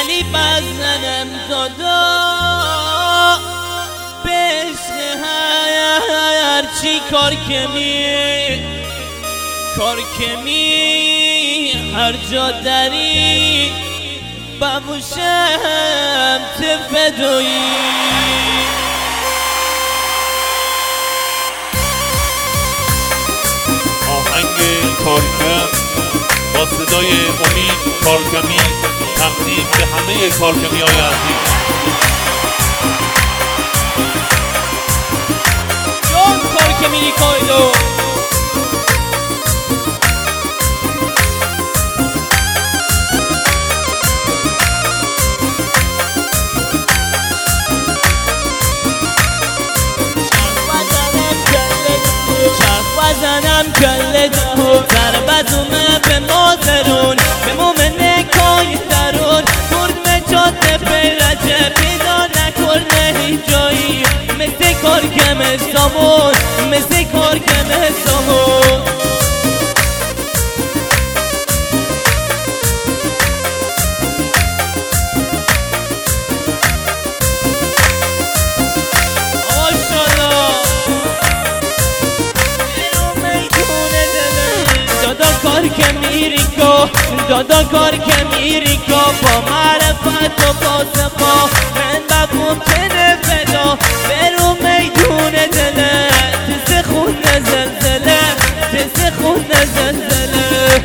ولی بزنم دادا به عشق هرچی کار کمی هر جا داری بموشم تفدایی. آهنگ کارکم با صدای امید کارکمی تقدیم به همه کارکمی های عزیز. جان کارکمی ریکایدو بزنم کل جهون ضربتومه به مازرون به مومن کای درون کردم جاده پیرجه پیدا نکرده هیچ جایی مثل کارکم سامون مثل کارکم سامون. دادا کارکمی ریکا با معرفت و با سقا من بقوم تنه فدا برو میدون دله تس خون زلزله تس خون زلزله.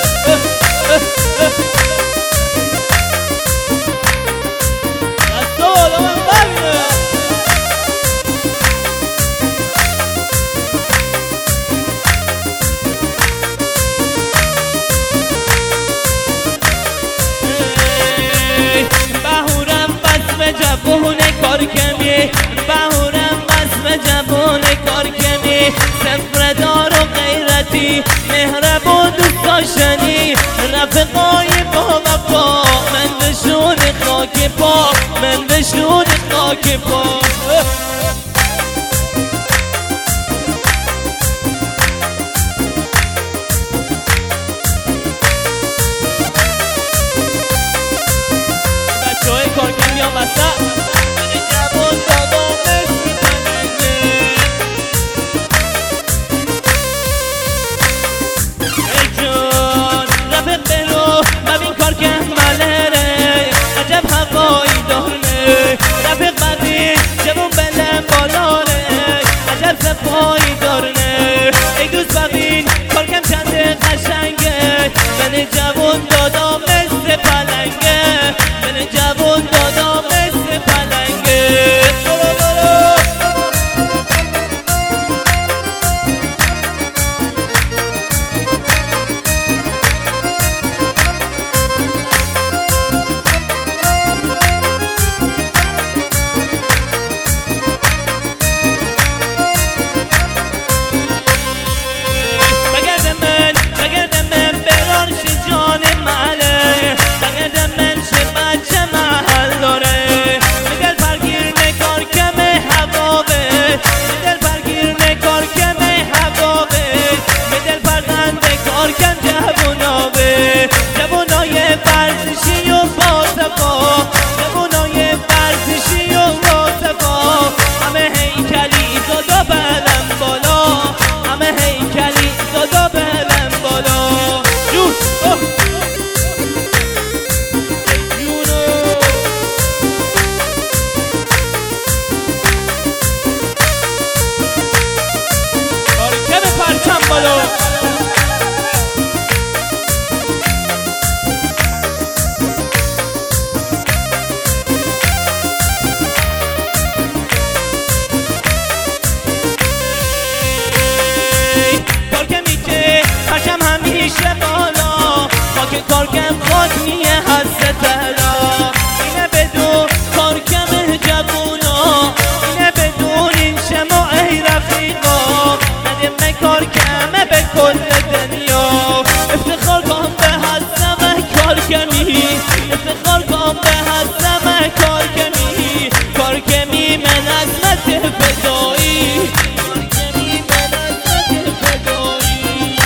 جوون کارکمی بهورم قسم جوون کارکمی سفردار و غیرتی مهربون دوست داشتنی رفقای با وفا من بهشون خاک پا من بهشون خاک پا. بچه های کارکمی ها بسته پایی دارنه ای دوست ببین کارکم چنده قشنگه من جوون دادا مثل پلنگه من جوون دادا مثل پلنگه. کارکم خاک میه هست تلا اینه بدون کارکم جوونا اینه بدون این شما ای رفیقا ندیم کارکمه به کل دنیا افتخار کن به هستم کارکمی افتخار کن به هستم کارکمی کارکمی من عظمت فدایی کارکمی من عظمت فدایی.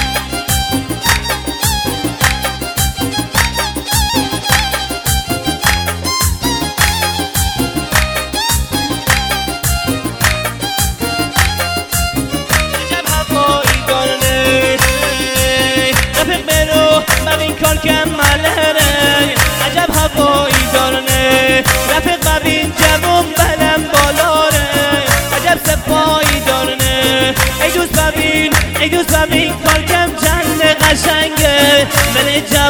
تو زمین کارکم چند قشنگه من